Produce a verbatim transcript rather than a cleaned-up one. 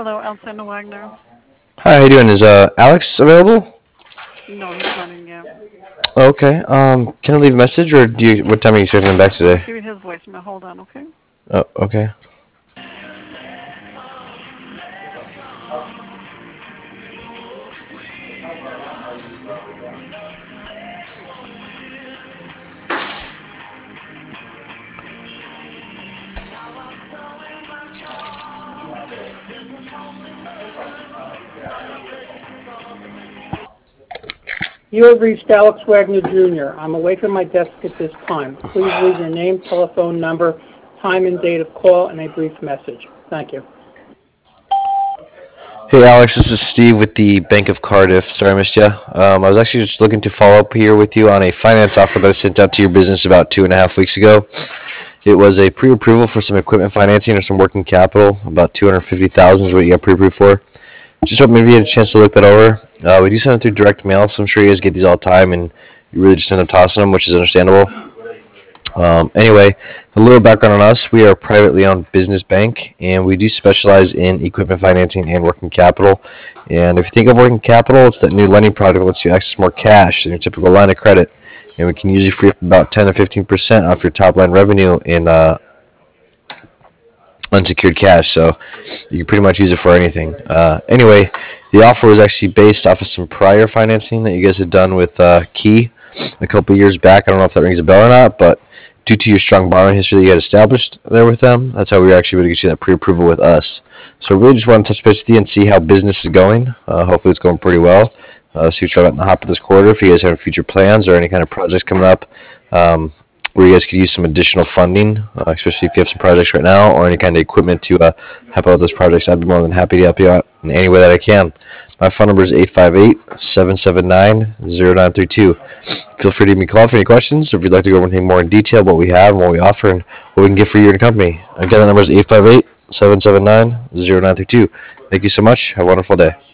Hello, Alexander Wagner. Hi, how you doing? Is uh Alex available? No, he's not in yet. Okay. Um, can I leave a message, or do you? What time are you expecting him back I'll today? give you his voicemail. Hold on, okay? Oh, okay. You have reached Alex Wagner Junior I'm away from my desk at this time. Please leave your name, telephone number, time and date of call, and a brief message. Thank you. Hey, Alex. This is Steve with the Bank of Cardiff. Sorry I missed you. Um, I was actually just looking to follow up here with you on a finance offer that I sent out to your business about two and a half weeks ago. It was a pre-approval for some equipment financing or some working capital. About two hundred fifty thousand is what you got pre-approved for. Just hope maybe you had a chance to look that over. Uh, we do send it through direct mail, so I'm sure you guys get these all the time, and you really just end up tossing them, which is understandable. Um, anyway, a little background on us. We are a privately owned business bank, and we do specialize in equipment financing and working capital. And if you think of working capital, it's that new lending product that lets you access more cash than your typical line of credit. And we can usually free up about ten to fifteen percent off your top line revenue in uh, unsecured cash. So you can pretty much use it for anything. Uh, anyway, the offer was actually based off of some prior financing that you guys had done with uh, Key a couple years back. I don't know if that rings a bell or not, but due to your strong borrowing history that you had established there with them, that's how we were actually able to get you that pre-approval with us. So really just want to touch base with you and see how business is going. Uh, hopefully it's going pretty well. Uh, see what you got in the hopper this quarter. If you guys have future plans or any kind of projects coming up, um, where you guys could use some additional funding, uh, especially if you have some projects right now or any kind of equipment to uh, help out with those projects. I'd be more than happy to help you out in any way that I can. My phone number is eight five eight, seven seven nine, zero nine three two. Feel free to give me a call for any questions, or if you'd like to go over anything more in detail, what we have and what we offer, and what we can get for you and your company. Again, the number is eight five eight, seven seven nine, zero nine three two. Thank you so much. Have a wonderful day.